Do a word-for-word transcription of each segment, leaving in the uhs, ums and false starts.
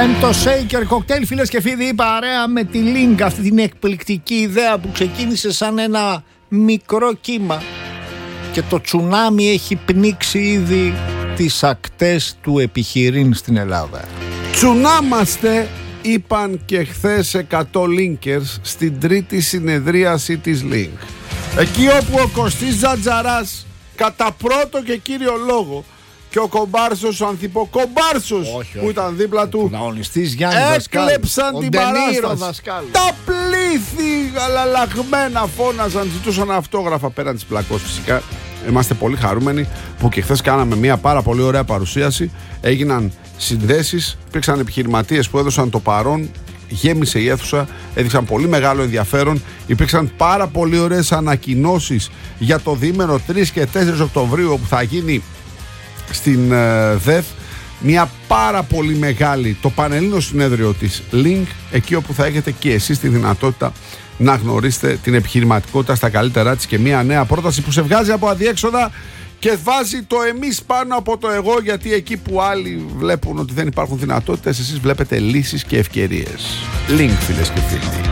Πέμπτο Shaker Cocktail, φίλες και φίλοι, παρέα με τη Link, αυτή την εκπληκτική ιδέα που ξεκίνησε σαν ένα μικρό κύμα και το τσουνάμι έχει πνίξει ήδη τις ακτές του επιχειρήν στην Ελλάδα. Τσουνάμαστε, είπαν και χθες εκατό Linkers στην τρίτη συνεδρίαση της Link. Εκεί όπου ο Κωστής Τζατζαράς κατά πρώτο και κύριο λόγο και ο Κομπάρσος, ο ανθιποκομπάρσος που ήταν δίπλα του, έκλεψαν την παράσταση. Τα πλήθη γαλαλαγμένα φώναζαν, ζητούσαν αυτόγραφα πέραν της πλακός φυσικά. Είμαστε πολύ χαρούμενοι που και χθες κάναμε μια πάρα πολύ ωραία παρουσίαση. Έγιναν συνδέσεις, υπήρξαν επιχειρηματίες που έδωσαν το παρόν, γέμισε η αίθουσα, έδειξαν πολύ μεγάλο ενδιαφέρον. Υπήρξαν πάρα πολύ ωραίες ανακοινώσεις για το διήμερο τρεις και τέσσερις Οκτωβρίου που θα γίνει στην uh, ΔΕΘ μια πάρα πολύ μεγάλη, το πανελλήνιο συνέδριο της Link, εκεί όπου θα έχετε και εσείς τη δυνατότητα να γνωρίσετε την επιχειρηματικότητα στα καλύτερά της και μια νέα πρόταση που σε βγάζει από αδιέξοδα και βάζει το εμείς πάνω από το εγώ, γιατί εκεί που άλλοι βλέπουν ότι δεν υπάρχουν δυνατότητες, εσείς βλέπετε λύσεις και ευκαιρίες. Link, φίλες και φίλοι.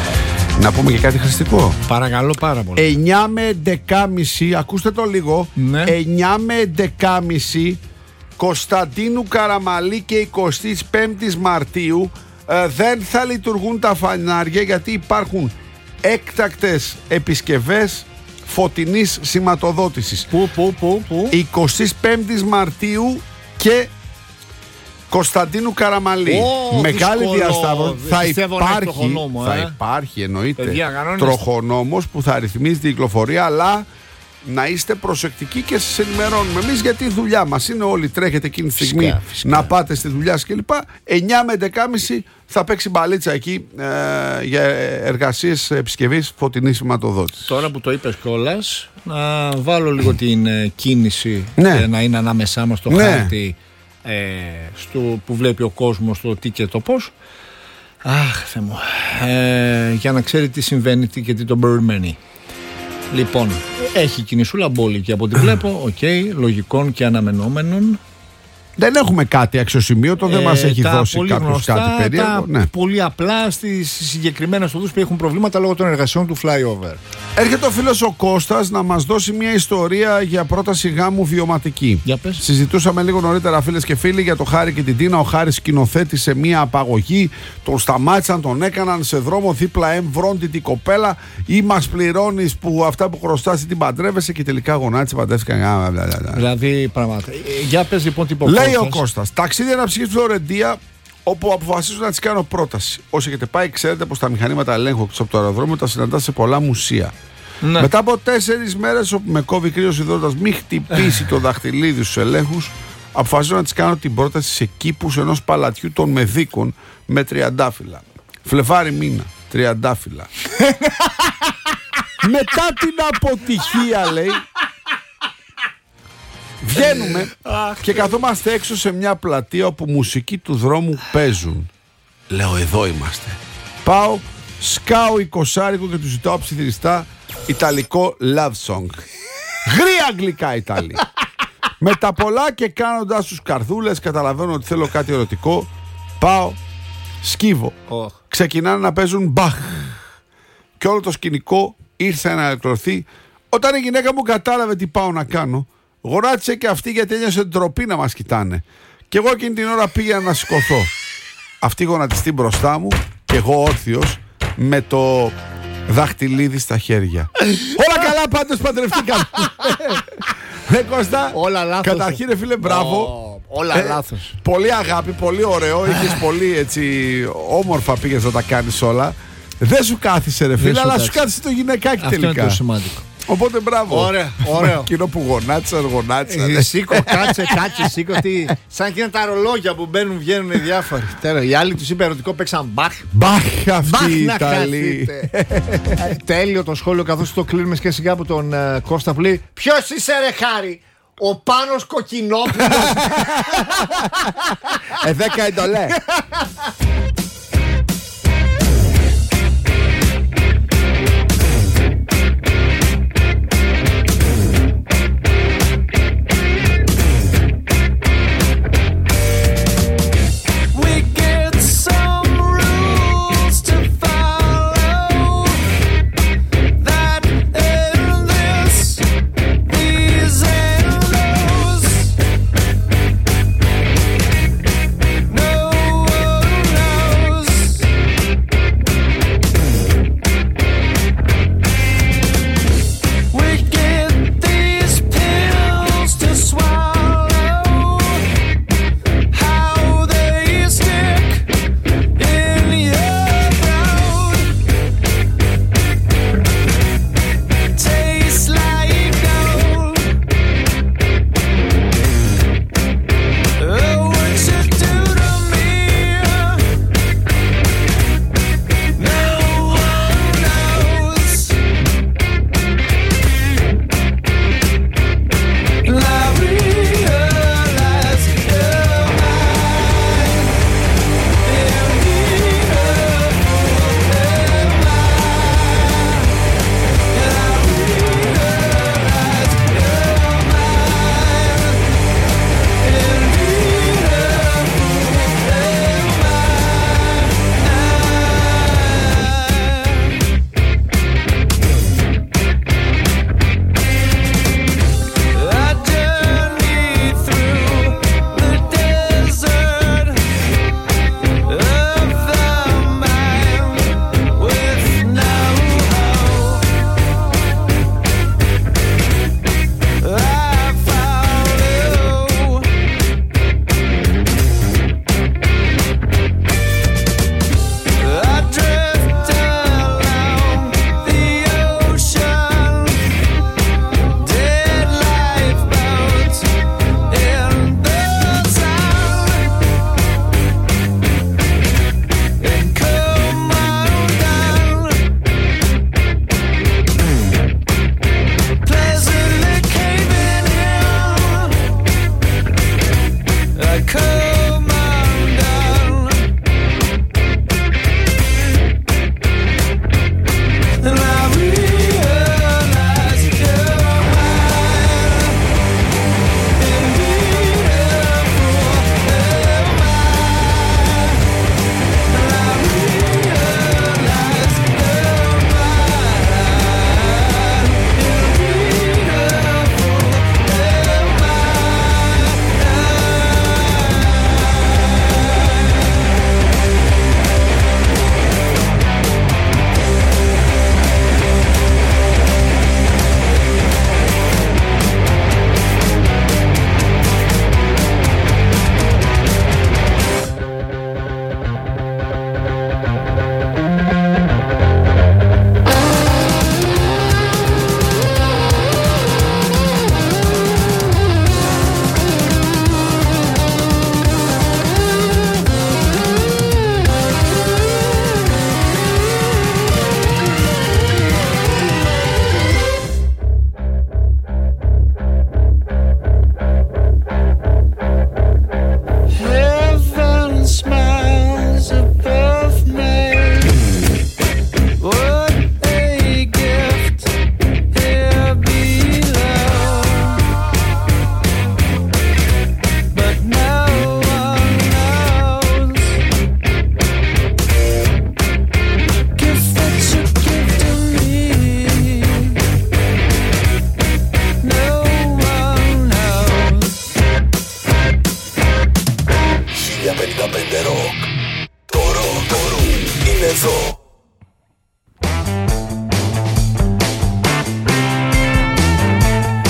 Να πούμε και κάτι χρηστικό. Παρακαλώ πάρα πολύ. εννιά με έντεκα και μισή, ακούστε το λίγο. Ναι. εννιά με έντεκα και μισή Κωνσταντίνου Καραμαλή και εικοστή πέμπτη Μαρτίου ε, δεν θα λειτουργούν τα φανάρια, γιατί υπάρχουν έκτακτες επισκευές φωτεινής σηματοδότησης. Πού, πού, πού, πού. εικοστή πέμπτη Μαρτίου και Κωνσταντίνου Καραμαλή. Oh, Μεγάλη διασταύρωση. Θα υπάρχει, τροχονόμο, θα ε? υπάρχει εννοείται Παιδιά, τροχονόμος που θα ρυθμίζει την κυκλοφορία, αλλά να είστε προσεκτικοί και σας ενημερώνουμε εμείς, γιατί η δουλειά μας είναι, όλοι τρέχετε εκείνη τη στιγμή φυσικά, φυσικά. να πάτε στη δουλειά σας κλπ. εννιά με έντεκα και μισή θα παίξει μπαλίτσα εκεί ε, για εργασίες επισκευής φωτεινής σηματοδότησης. Τώρα που το είπες κιόλας, να βάλω λίγο την ε, κίνηση ναι. ε, να είναι ανάμεσά μας το ναι. χάρτη ε, στο, που βλέπει ο κόσμος το τι και το πώς. Αχ, Θεέ μου. Ε, για να ξέρει τι συμβαίνει τι και τι τον περιμένει. Λοιπόν, έχει κινησούλα μπόλικη από ό,τι βλέπω, οκ, okay, λογικών και αναμενόμενων. Δεν έχουμε κάτι αξιοσημείωτο, δεν ε, μας έχει δώσει κάποιος κάτι περίεργο. Ναι. Πολύ απλά στις συγκεκριμένες οδούς που έχουν προβλήματα λόγω των εργασιών του flyover. Έρχεται ο φίλος ο Κώστας να μας δώσει μια ιστορία για πρόταση γάμου βιωματική. Για πες. Συζητούσαμε λίγο νωρίτερα, φίλες και φίλοι, για το Χάρη και την Τίνα. Ο Χάρης σκηνοθέτησε μια απαγωγή, τον σταμάτησαν, τον έκαναν σε δρόμο δίπλα εμβρόντιτη κοπέλα, ή μας πληρώνεις που αυτά που χρωστάς την παντρεύεσαι, και τελικά γονάτισε, παντρεύτηκαν. Δηλαδή, πράγματα. Για πες λοιπόν τι λέει ο Κώστας. Ταξίδι αναψυχής στη Φλωρεντία, όπου αποφασίζω να της κάνω πρόταση. Όσοι έχετε πάει, ξέρετε πως τα μηχανήματα ελέγχου από το αεροδρόμιο τα συναντάς σε πολλά μουσεία. Ναι. Μετά από τέσσερις μέρες όπου με κόβει κρύος ιδρώντας μη χτυπήσει το δαχτυλίδι στους ελέγχους, αποφασίζω να της κάνω την πρόταση σε κήπους ενός παλατιού των Μεδίκων με τριαντάφυλλα. Φλεβάρι μήνα, τριαντάφυλλα. Μετά την αποτυχία, λέει, βγαίνουμε και καθόμαστε έξω σε μια πλατεία όπου μουσική του δρόμου παίζουν. Λέω, εδώ είμαστε. Πάω, σκάω εικοσάρικο και του ζητάω ψιθυριστά ιταλικό love song. Γρία αγγλικά Ιταλή. Με τα πολλά και κάνοντας τους καρδούλες, καταλαβαίνω ότι θέλω κάτι ερωτικό. Πάω, σκύβω. Oh. Ξεκινάνε να παίζουν μπαχ. Και όλο το σκηνικό ήρθε να ελεκτρωθεί. Όταν η γυναίκα μου κατάλαβε τι πάω να κάνω, γονάτισε και αυτή, γιατί ένιωσε ντροπή να μας κοιτάνε. Και εγώ εκείνη την ώρα πήγα να σηκωθώ. Αυτή γονατιστεί μπροστά μου και εγώ όρθιος με το δαχτυλίδι στα χέρια. Όλα καλά, πάντως παντρευτήκαμε. Ε, Κώστα, όλα λάθος. Καταρχήν, ρε φίλε, μπράβο. Oh, όλα ε, λάθος. Πολύ αγάπη, πολύ ωραίο. Είχες πολύ έτσι όμορφα, πήγες να τα κάνεις όλα. Δεν σου κάθισε, ρε φίλε, αλλά σου κάθισε το γυναικάκι τελικά. Αυτό είναι το σημαντικό. Οπότε μπράβο. Ωραίο, ωραίο. Εκείνο που γονάτισαν, γονάτισαν. Ε, σήκω, κάτσε, κάτσε, σήκω. Τι... Σαν εκείνα τα ρολόγια που μπαίνουν, βγαίνουν οι διάφοροι. Τέλο, οι άλλοι τους είπε ερωτικό, παίξαν μπαχ. Μπαχ αυτή η Ιταλή. Τέλειο το σχόλιο, καθώς το κλείνουμε και σιγά από τον uh, Κώστα που λέει, ποιος είσαι, ρε Χάρη? Ο Πάνος Κοκκινόπουλος. Ε, δέκα εντολέ. We get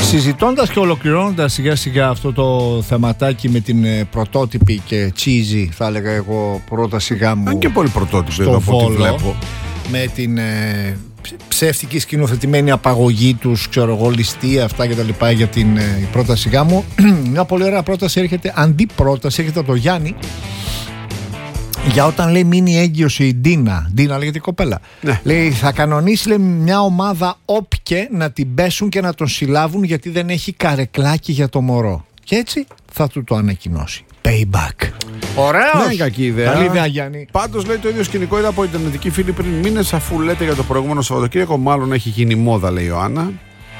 Συζητώντας και ολοκληρώνοντας σιγά σιγά αυτό το θεματάκι με την ε, πρωτότυπη και cheesy, θα έλεγα εγώ, πρόταση γάμου. Αν και πολύ πρωτότυπη στο εδώ από ό,τι Βόλο, βλέπω. με την ε, ψεύτικη σκηνοθετημένη απαγωγή τους, ξέρω εγώ, ληστεία, αυτά και τα λοιπά για την ε, πρόταση γάμου. Μια πολύ ωραία πρόταση έρχεται, αντιπρόταση έρχεται από το Γιάννη, για όταν λέει μείνει έγκυος η Ντίνα. Ντίνα λέγεται η κοπέλα. Ναι. Λέει θα κανονίσει, λέει, μια ομάδα όπκε να την πέσουν και να τον συλλάβουν γιατί δεν έχει καρεκλάκι για το μωρό. Και έτσι θα του το ανακοινώσει. Payback. Ωραίος. Δεν είναι κακή ιδέα. Καλή ιδέα, Γιάννη. Πάντως λέει το ίδιο σκηνικό είδα από ιντερνετική φίλη πριν μήνες, αφού λέτε για το προηγούμενο Σαββατοκύριακο, μάλλον έχει γίνει μόδα, λέει η Ιωάννα.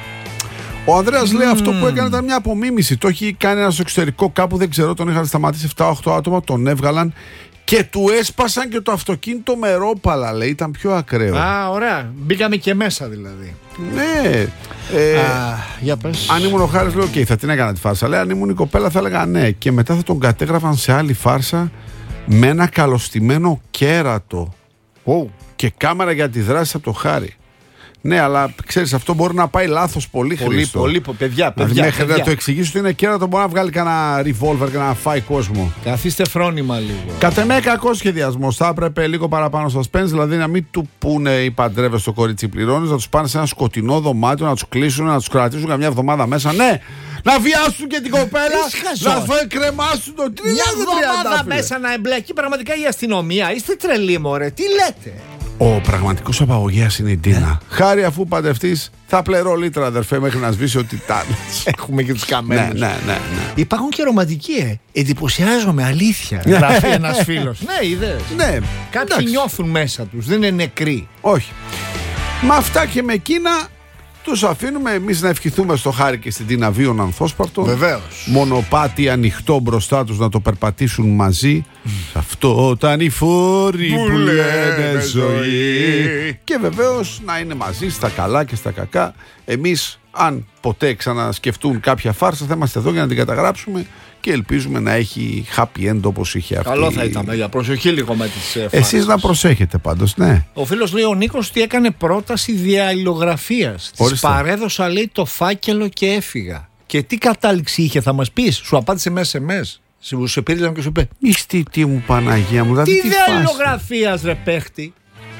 Ο Ανδρέας mm. λέει αυτό που έκανε ήταν μια απομίμηση. Το έχει κάνει ένα στο εξωτερικό κάπου, δεν ξέρω, τον είχαν σταματήσει επτά οκτώ άτομα, τον έβγαλαν και του έσπασαν και το αυτοκίνητο με ρόπαλα, λέει. Ήταν πιο ακραίο. Α, ωραία. Μπήκαμε και μέσα δηλαδή. Ναι. Ε, Α, για πες. Αν ήμουν ο Χάρης, λέω: OK, θα την έκανα τη φάρσα. Λέει: αν ήμουν η κοπέλα, θα έλεγα ναι. Και μετά θα τον κατέγραφαν σε άλλη φάρσα με ένα καλωστημένο κέρατο. Oh. Και κάμερα για τη δράση από το Χάρη. Ναι, αλλά ξέρεις, αυτό μπορεί να πάει λάθος πολύ, Πολύ, Χρήστο. πολύ, παιδιά, παιδιά. Δηλαδή, μέχρι παιδιά. να το εξηγήσω ότι είναι κέρατο, μπορεί να βγάλει κανένα revolver και να φάει κόσμο. Καθίστε φρόνημα λίγο. Κατά με κακό σχεδιασμό. Θα έπρεπε λίγο παραπάνω suspense, δηλαδή να μην του πούνε οι παντρεύες στο κορίτσι πληρώνεις, να τους πάνε σε ένα σκοτεινό δωμάτιο, να τους κλείσουν, να τους κρατήσουν καμιά εβδομάδα μέσα. Ναι, να βιάσουν και την κοπέλα, να φάει κρεμάσουν το τρία. Μια εβδομάδα μέσα να εμπλέκει πραγματικά η αστυνομία. Είστε τρελοί, μωρέ. Τι λέτε. Ο πραγματικός απαγωγέας είναι η Ντίνα. Yeah. Χάρη, αφού παντευτείς, θα πληρώ λίτρα, αδερφέ, μέχρι να σβήσει ο τιτάνης. Έχουμε και τους καμένους. Ναι, ναι, ναι, ναι. Υπάρχουν και ρομαντικοί, ε. Εντυπωσιάζομαι, αλήθεια. Γράφει ένας φίλος. Ναι, είδες. Ναι. Κάποιοι εντάξει. νιώθουν μέσα τους, δεν είναι νεκροί. Όχι. Με αυτά και με εκείνα τους αφήνουμε εμείς να ευχηθούμε στο Χάρη και στην Τίνα βίων ανθόσπαρτο. Βεβαίως. Μονοπάτι ανοιχτό μπροστά τους να το περπατήσουν μαζί. Mm. Αυτό όταν οι φόροι που λένε ζωή. Και βεβαίως να είναι μαζί στα καλά και στα κακά. Εμείς, αν ποτέ ξανασκεφτούν κάποια φάρσα, θα είμαστε εδώ για να την καταγράψουμε και ελπίζουμε να έχει happy end όπως είχε αυτή. Καλό θα ήταν, για προσοχή λίγο με τις φάρσες. Εσείς να προσέχετε πάντως, ναι. Ο φίλος λέει ο Νίκος ότι έκανε πρόταση διαλληλογραφίας. Της παρέδωσα, λέει, το φάκελο και έφυγα. Και τι κατάληξη είχε, θα μας πεις? Σου απάντησε με ες εμ ες. Σου πήρε και σου είπε Μισθή τι μου, Παναγία μου, δηλαδή τι διαλληλογραφίας, ρε παίχτη?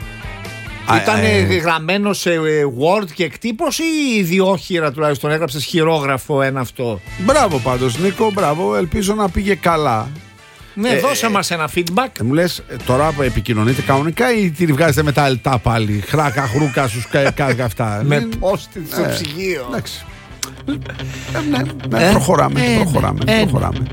Ήταν ε, ε, γραμμένο σε Word και εκτύπωση ή ιδιόχειρα τουλάχιστον έγραψες χειρόγραφο ένα αυτό? Μπράβο πάντως, Νίκο, μπράβο, ελπίζω να πήγε καλά. Ναι, ε, δώσε ε, μας ένα feedback. ε, Μου λες τώρα που επικοινωνείτε κανονικά ή τη βγάζετε με τα αλτά πάλι? Χράκα, χρούκα, σου κάκα αυτά. Με post-it στο ψυγείο. Εντάξει. Ναι, ναι, προχωράμε, προχωράμε, προχωράμε.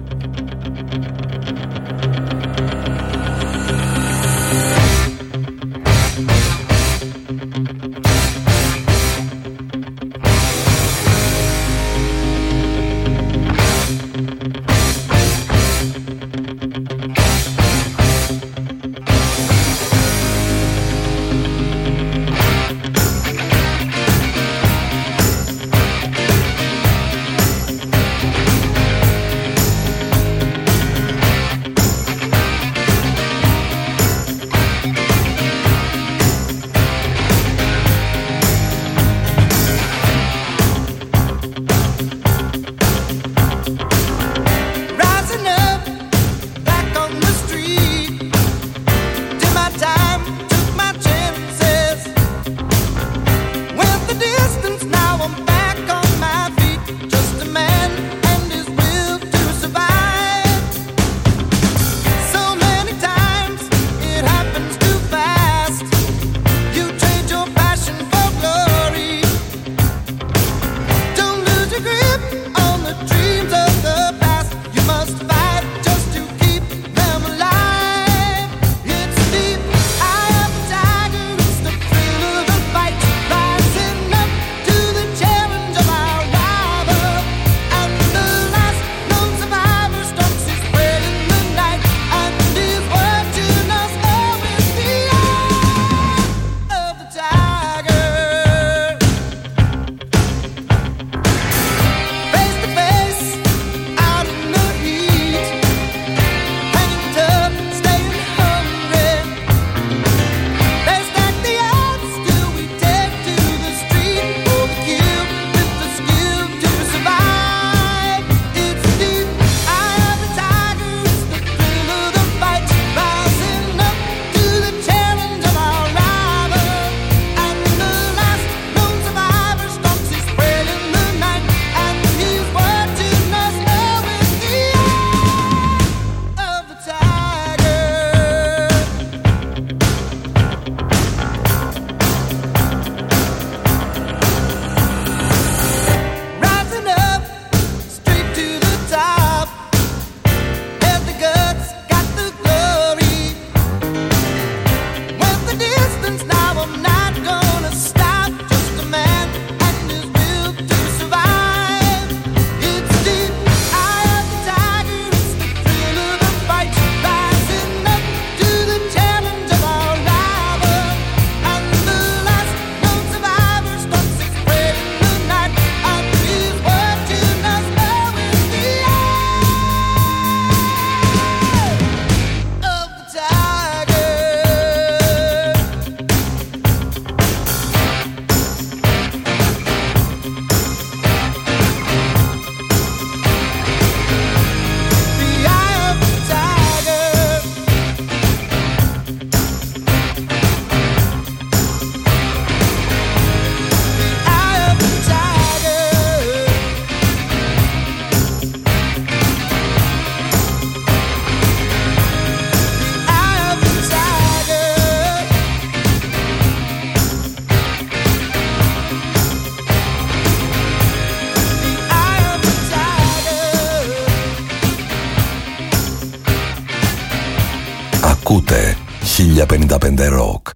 Ακούτε χίλια πενήντα πέντε Rock.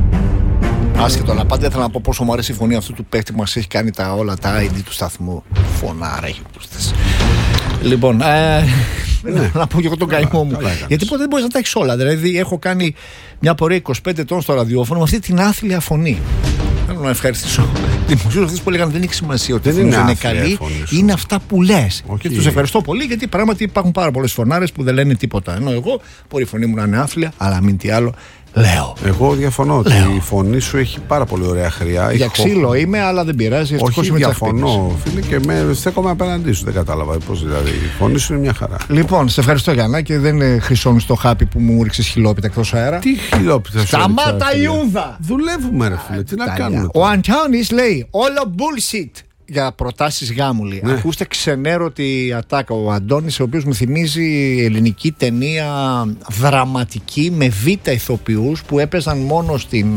Άσχετο, αλλά πάντα ήθελα να πω πόσο μου αρέσει η φωνή αυτού του παίχτη που μας έχει κάνει τα, όλα τα άι ντι του σταθμού. Φωνάρα έχει πούστες. Λοιπόν, ε, ναι. να πω και εγώ τον καημό μου. Γιατί ποτέ δεν μπορείς να τα έχεις όλα. Δηλαδή, έχω κάνει μια πορεία είκοσι πέντε ετών στο ραδιόφωνο με αυτή την άθλια φωνή. Θέλω να ευχαριστήσω δημοσίους αυτούς που έλεγαν δεν έχει σημασία ότι δεν είναι, είναι καλή, είναι αυτά που λες. Okay. Και τους ευχαριστώ πολύ, γιατί πράγματι υπάρχουν πάρα πολλές φωνάρες που δεν λένε τίποτα. Ενώ εγώ μπορεί η φωνή μου να είναι άθλια, αλλά μην τι άλλο. Λέω. Εγώ διαφωνώ ότι η φωνή σου έχει πάρα πολύ ωραία χρειά. Για ξύλο χω... είμαι, αλλά δεν πειράζει. Όχι, διαφωνώ, φίλε, και με στέκομαι απέναντί σου. Δεν κατάλαβα πώς δηλαδή. Η φωνή σου είναι μια χαρά. Λοιπόν, σε ευχαριστώ Γιάννα, και δεν χρυσώνει το χάπι που μου ρίξες χιλόπιτα εκτός αέρα. Τι χιλόπιτα σου? Σταμάτα Ιούδα! Δουλεύουμε, ρε φίλε, τι να κάνουμε. Ο Αντώνης λέει όλο bullshit για προτάσεις γάμου. Ναι. Ακούστε ξενέρωτη ατάκα. Ο Αντώνης, ο οποίος μου θυμίζει ελληνική ταινία δραματική με β' ηθοποιούς που έπαιζαν μόνο στην.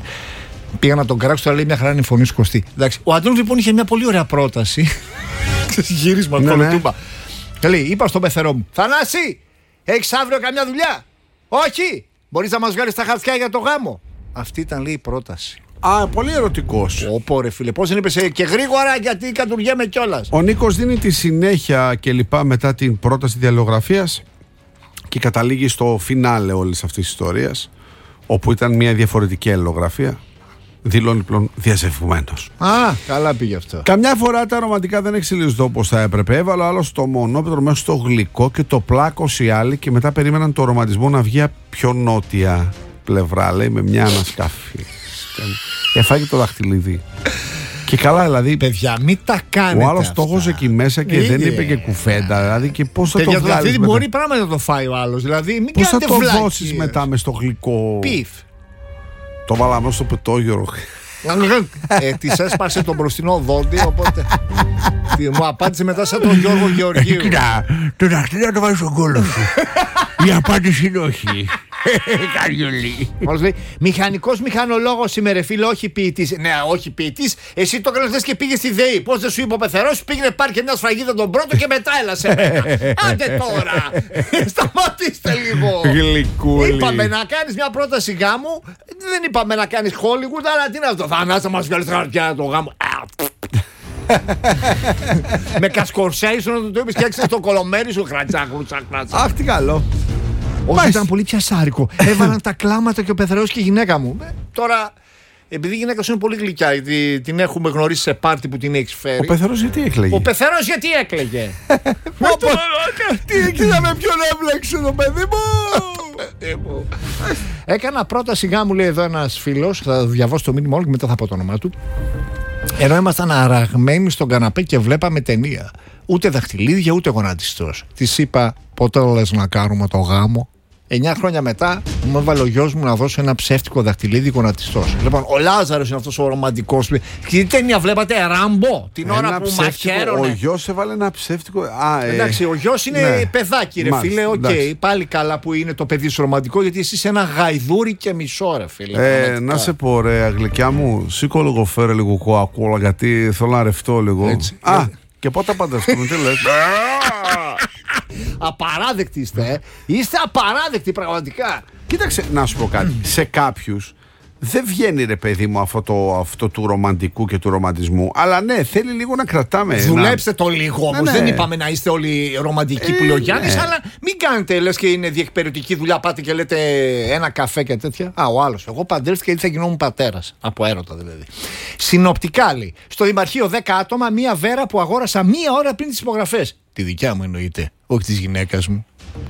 Πήγα να τον κράξω, τώρα λέει μια χαρά είναι η φωνή σου Κωστή. Εντάξει. Ο Αντώνης λοιπόν είχε μια πολύ ωραία πρόταση. Γύρισμα, ναι, ναι. Λέει, είπα στον πεθερό μου, Θανάση, έχεις αύριο καμιά δουλειά? Όχι. Μπορείς να μας βγάλεις τα χαρτιά για το γάμο? Αυτή ήταν, λέει, η πρόταση. Α, πολύ ερωτικός. Ωπω ρε φίλε, πώς δεν είπες και γρήγορα γιατί κατουργέμαι κιόλας. Ο Νίκος δίνει τη συνέχεια και λοιπά μετά την πρόταση διαλογραφίας και καταλήγει στο φινάλε όλης αυτής της ιστορίας, όπου ήταν μια διαφορετική αλληλογραφία. Δηλώνει πλέον διαζευμένος. Α, καλά πήγε αυτό. Καμιά φορά τα ρομαντικά δεν εξελίσσονται όπως θα έπρεπε. Έβαλε ο άλλος το μονόπετρο μέσα στο γλυκό και το πλάκωσε οι άλλοι και μετά περίμεναν το ρομαντισμό να βγει πιο νότια πλευρά, λέει, με μια ανασκαφή. Έφαγε το δαχτυλίδι. Και καλά, δηλαδή. Παιδιά, μην τα κάνετε. Ο άλλος το έχωσε εκεί μέσα και Ίδια. δεν είπε και κουφέντα. Δηλαδή, και πώς θα Παιδιά, το βγάλεις. Δηλαδή, μπορεί πράγμα να το φάει ο άλλος. Δηλαδή, μην πώς θα το βλάκες. δώσεις μετά με στο γλυκό? Πιφ. Το βάλαμε στο πετόγειο. ε, Της έσπασε το μπροστινό δόντι, οπότε μου απάντησε μετά σαν τον Γιώργο Γεωργίου. Κοίτα, το δαχτυλίδι να το βάλεις στον κόλλο σου. Η απάντηση είναι όχι. Καριολί. Μόλις λέει, μηχανικός μηχανολόγος είμαι ρε φίλε, όχι ποιητής. Ναι, όχι ποιητής. Εσύ το έκανες χθες και πήγες στη ΔΕΗ. Πώς δεν σου είπε ο πεθερός, πήγαινε πάρει και μια σφραγίδα τον πρώτο και μετά έλα σε μένα. Άντε τώρα. Σταματήστε λίγο. Γλυκούλη. Είπαμε να κάνεις μια πρόταση γάμου. Δεν είπαμε να κάνεις Hollywood, αλλά τι είναι αυτό? Θα ανάσα μας βγάλεις τα χαρτιά το γάμο. Με κασκορσέισον να το είπες και έξω στο κολομέρι σου. Χραντσάκου, τσακνάτσα. Αχ, τι καλό. Όχι, ήταν πολύ πιασάρικο. Έβαλαν τα κλάματα και ο πεθερός και η γυναίκα μου. Ε, τώρα, επειδή η γυναίκα σου είναι πολύ γλυκιά, γιατί την έχουμε γνωρίσει σε πάρτι που την έχει φέρει. Ο πεθερός γιατί έκλαιγε? Ο πεθερός γιατί έκλαιγε? Τι έκανα, με ποιον έβλεξε το παιδί μου? Έκανα πρόταση γάμου, λέει εδώ ένας φίλος. Θα διαβάσω το μήνυμα όλο και μετά θα πω το όνομά του. Ενώ ήμασταν αραγμένοι στον καναπέ και βλέπαμε ταινία. Ούτε δαχτυλίδια ούτε γονατιστός. Της είπα, πότε λες να κάνουμε το γάμο? Εννιά χρόνια μετά μου έβαλε ο γιος μου να δώσω ένα ψεύτικο δαχτυλίδι γονατιστός. Λοιπόν, ο Λάζαρος είναι αυτός ο ρομαντικός. Και τι ταινία βλέπατε, Ράμπο, την ώρα ένα που μαχαίρωνε. Ο γιος έβαλε ένα ψεύτικο. Α, ε, εντάξει, ο γιος είναι ναι. παιδάκι, ρε Μάλιστα, φίλε. Οκ, okay, πάλι καλά που είναι το παιδί σου ρομαντικό, γιατί εσύ είσαι ένα γαϊδούρι και μισό, ρε φίλε. Ε, να σε πω, ρε αγγλικιά μου, σήκω λίγο, φέρε λίγο κοακόλα, γιατί θέλω να ρευτώ λίγο. Έτσι. Α, και πότε παντρευτούμε, τι λες? Απαράδεκτοι είστε, ε. Είστε απαράδεκτοι πραγματικά. Κοίταξε, να σου πω κάτι. Σε κάποιους δεν βγαίνει, ρε παιδί μου, αυτό, το, αυτό του ρομαντικού και του ρομαντισμού. Αλλά ναι, θέλει λίγο να κρατάμε. Δουλέψτε να... το λίγο όμως. Ναι, ναι. Δεν είπαμε να είστε όλοι ρομαντικοί ε, που λέει ο Γιάννης, ναι. Αλλά μην κάνετε, λες και είναι διεκπαιρεωτική δουλειά. Πάτε και λέτε ένα καφέ και τέτοια. Α, ο άλλος. Εγώ παντρεύτηκα γιατί θα γινόμουν πατέρας. Από έρωτα δηλαδή. Συνοπτικά λέει. Στο Δημαρχείο δέκα άτομα, μία βέρα που αγόρασα μία ώρα πριν τις υπογραφές. Τη δικιά μου εννοείται, όχι της γυναίκας μου.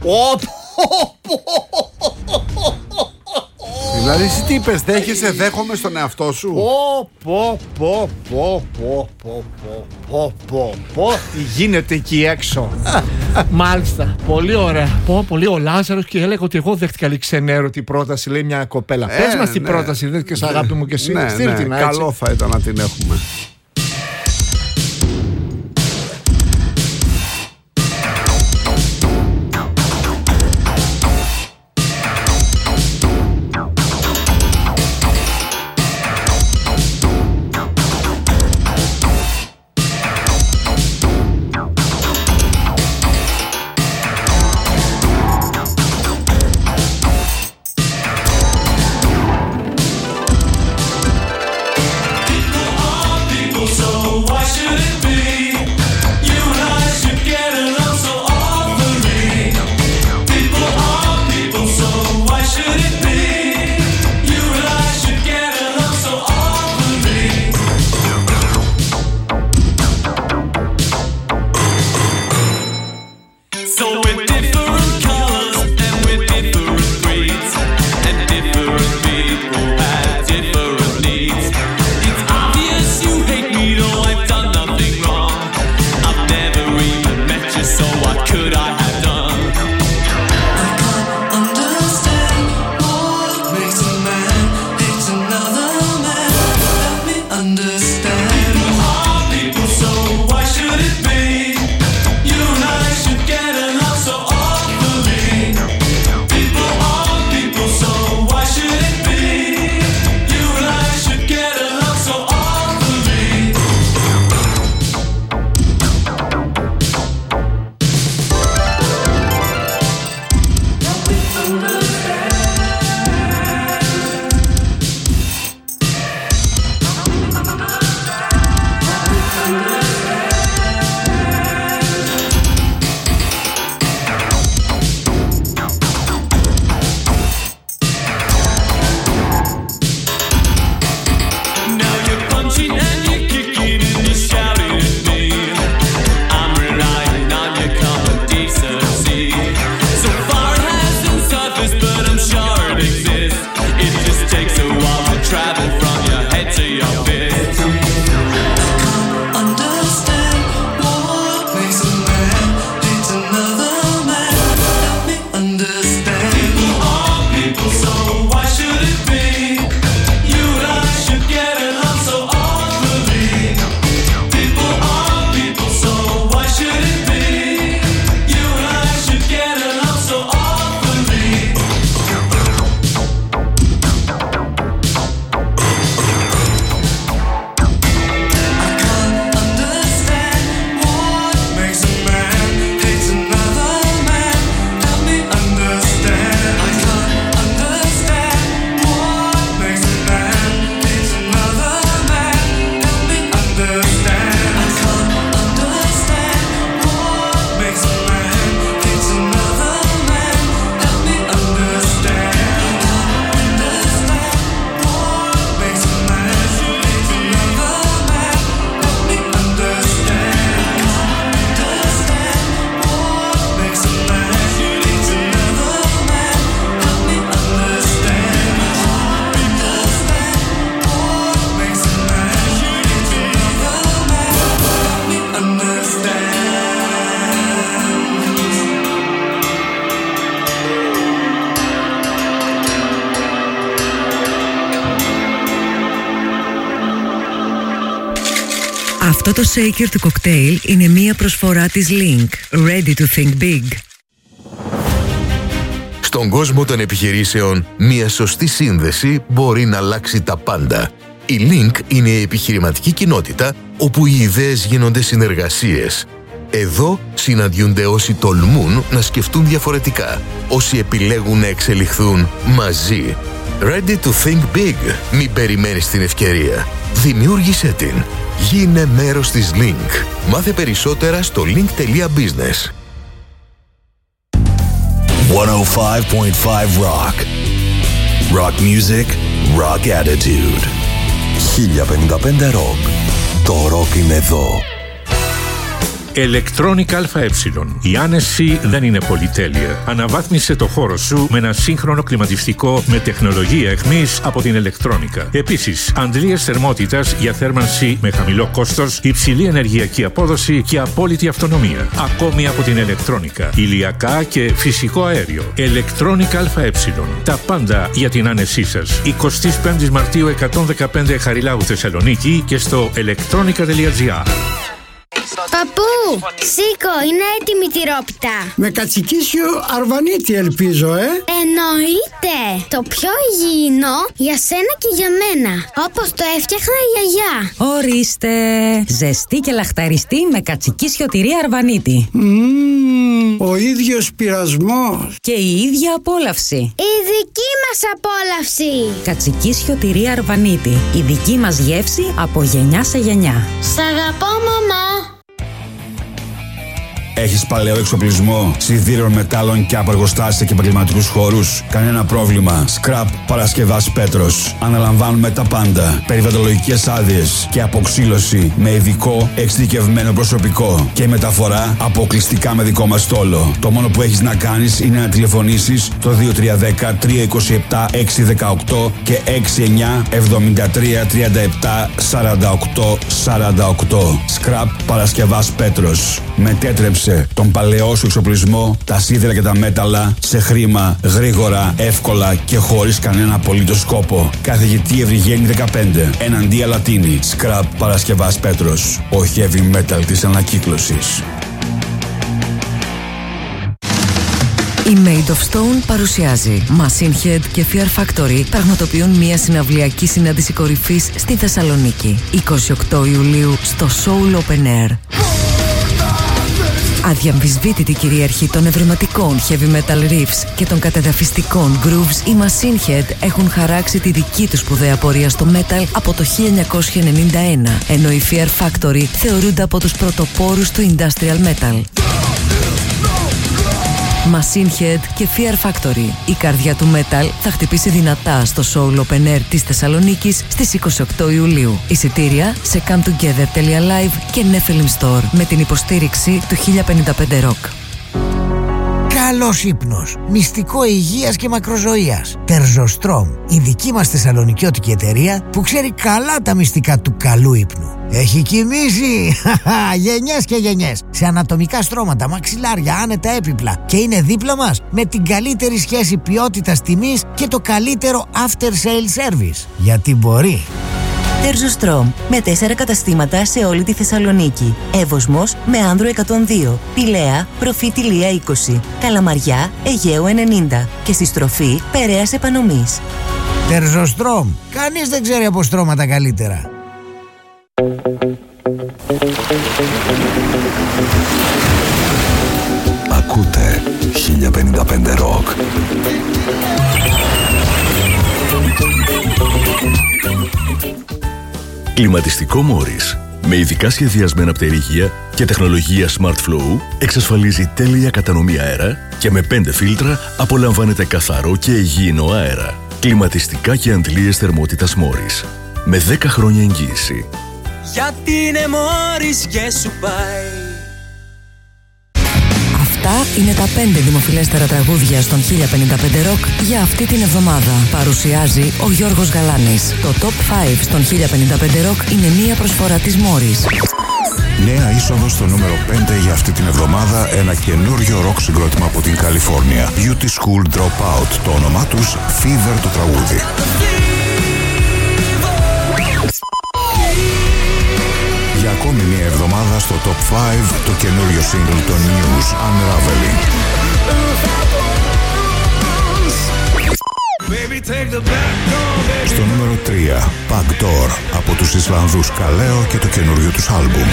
Δηλαδή εσύ τι είπες, δέχεσαι, δέχομαι στον εαυτό σου? Πω πω πω πω πω πω πω πω πω τι γίνεται εκεί έξω. Μάλιστα, πολύ ωραία. Πω πολύ ο Λάζαρος και έλεγα ότι εγώ δέχτηκα λίγο ξενέρωτη πρόταση, λέει μια κοπέλα. Πες μας την πρόταση, δέχτηκες αγάπη μου και εσύ? Ναι, ναι, καλό θα ήταν να την έχουμε. Αυτό το shaker του κοκτέιλ είναι μία προσφορά της Link. Ready to think big. Στον κόσμο των επιχειρήσεων, μία σωστή σύνδεση μπορεί να αλλάξει τα πάντα. Η Link είναι η επιχειρηματική κοινότητα όπου οι ιδέες γίνονται συνεργασίες. Εδώ συναντιούνται όσοι τολμούν να σκεφτούν διαφορετικά, όσοι επιλέγουν να εξελιχθούν μαζί. Ready to think big. Μην περιμένεις την ευκαιρία. Δημιούργησέ την. Γίνε μέρος της Link. Μάθε περισσότερα στο link τελεία business. εκατόν πέντε κόμμα πέντε Rock. Rock music, rock attitude. χίλια πενήντα πέντε Rock. Το rock είναι εδώ. Electronic ΑΕ. Η άνεση δεν είναι πολυτέλεια. Αναβάθμισε το χώρο σου με ένα σύγχρονο κλιματιστικό με τεχνολογία εχμής από την Electronica. Επίσης, αντλίες θερμότητας για θέρμανση με χαμηλό κόστος, υψηλή ενεργειακή απόδοση και απόλυτη αυτονομία. Ακόμη από την Electronica. Ηλιακά και φυσικό αέριο. Electronic ΑΕ. Τα πάντα για την άνεσή σας. εικοστή πέμπτη Μαρτίου εκατόν δεκαπέντε Χαριλάου Θεσσαλονίκη και στο electronica τελεία gr. Παππού, σήκω, είναι έτοιμη η τυρόπιτα. Με κατσικίσιο αρβανίτη ελπίζω, ε. Εννοείται. Το πιο υγιεινό για σένα και για μένα. Όπως το έφτιαχνα η γιαγιά. Ορίστε. Ζεστή και λαχταριστή με κατσικίσιο τυρί αρβανίτη. Mm, ο ίδιος πειρασμός. Και η ίδια απόλαυση. Η δική μας απόλαυση. Κατσικίσιο τυρί αρβανίτη. Η δική μας γεύση από γενιά σε γενιά. Σ' αγαπώ, μαμά. Έχεις παλαιό εξοπλισμό, σιδήρων, μετάλλων και από εργοστάσια και επαγγελματικούς χώρους? Κανένα πρόβλημα. Scrap Παρασκευάς Πέτρος. Αναλαμβάνουμε τα πάντα. Περιβαλλοντολογικές άδειες και αποξύλωση με ειδικό εξειδικευμένο προσωπικό. Και μεταφορά αποκλειστικά με δικό μας στόλο. Το μόνο που έχεις να κάνεις είναι να τηλεφωνήσεις το δύο τρία ένα μηδέν τρία δύο επτά έξι ένα οκτώ και έξι εννιά εβδομήντα τρία τριάντα επτά σαράντα οκτώ σαράντα οκτώ. Scrap Παρασκευάς Πέτρος. Μετέτρεψε τον παλαιό σου εξοπλισμό, τα σίδερα και τα μέταλλα σε χρήμα, γρήγορα, εύκολα και χωρίς κανένα απολύτως σκόπο. Καθηγητή Ευρυγένη δεκαπέντε, εναντία Λατίνη. Scrap Παρασκευάς Πέτρος. Ο heavy metal της ανακύκλωσης. Η Made of Stone παρουσιάζει Machine Head και Fear Factory πραγματοποιούν μια συναυλιακή συνάντηση κορυφής στη Θεσσαλονίκη είκοσι οκτώ Ιουλίου στο Soul Open Air. Αδιαμφισβήτητη κυρίαρχη των ευρηματικών heavy metal riffs και των κατεδαφιστικών grooves, οι Machine Head έχουν χαράξει τη δική τους σπουδαία πορεία στο metal από το χίλια εννιακόσια ενενήντα ένα, ενώ οι Fear Factory θεωρούνται από τους πρωτοπόρους του industrial metal. Machine Head και Fear Factory. Η καρδιά του metal θα χτυπήσει δυνατά στο Soul Open Air της Θεσσαλονίκης στις είκοσι οκτώ Ιουλίου. Εισιτήρια σε come together τελεία live και Nephilim Store με την υποστήριξη του χίλια πενήντα πέντε Rock. Καλός ύπνος, μυστικό υγείας και μακροζωίας. Τερζοστρόμ, η δική μας θεσσαλονικιώτικη εταιρεία που ξέρει καλά τα μυστικά του καλού ύπνου. Έχει κοιμήσει γενιές και γενιές σε ανατομικά στρώματα, μαξιλάρια, άνετα έπιπλα και είναι δίπλα μας με την καλύτερη σχέση ποιότητας τιμής και το καλύτερο after sale service. Γιατί μπορεί. Τερζοστρόμ, με τέσσερα καταστήματα σε όλη τη Θεσσαλονίκη. Εύωσμος με Άνδρο εκατόν δύο, Πηλαία, Προφήτη Λία είκοσι, Καλαμαριά, Αιγαίου ενενήντα και στη στροφή Περαίας Επανομής. Τερζοστρόμ, κανείς δεν ξέρει από στρώματα καλύτερα. Ακούτε χίλια πενήντα πέντε Rock. Κλιματιστικό Morris. Με ειδικά σχεδιασμένα πτερίγια και τεχνολογία Smart Flow εξασφαλίζει τέλεια κατανομή αέρα και με πέντε φίλτρα απολαμβάνετε καθαρό και υγιεινό αέρα. Κλιματιστικά και αντλίες θερμότητας Morris. Με δέκα χρόνια εγγύηση. Γιατί είναι Morris και σου πάει. Αυτά είναι τα πέντε δημοφιλέστερα τραγούδια στον χίλια πενήντα πέντε Rock για αυτή την εβδομάδα. Παρουσιάζει ο Γιώργος Γαλάνης. Το Top πέντε στον χίλια πενήντα πέντε Rock είναι μία προσφορά της Morris. Νέα είσοδο στο νούμερο πέντε για αυτή την εβδομάδα, ένα καινούριο ροκ συγκρότημα από την Καλιφόρνια. Beauty School Dropout. Το όνομά τους Fever το τραγούδι. Για ακόμη στο Top πέντε το καινούριο single των News, Unraveling. Στο νούμερο τρία, Backdoor από τους Ισλανδούς Καλέο και το καινούριο τους άλμπουμ.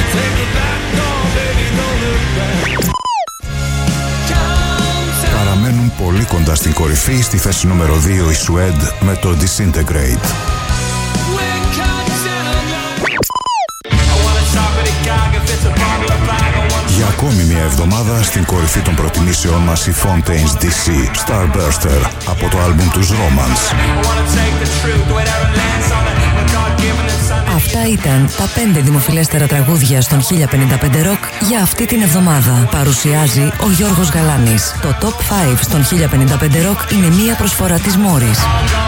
Παραμένουν πολύ κοντά στην κορυφή, στη θέση νούμερο δύο η Suede με το Disintegrate. Για ακόμη μια εβδομάδα στην κορυφή των προτιμήσεων μας η Fontaines ντι σι Starburster από το άλμπουμ τους Romance. Αυτά ήταν τα πέντε δημοφιλέστερα τραγούδια στον χίλια πενήντα πέντε Rock για αυτή την εβδομάδα. Παρουσιάζει ο Γιώργος Γαλάνης. Το Top πέντε στον χίλια πενήντα πέντε Rock είναι μία προσφορά της Morris.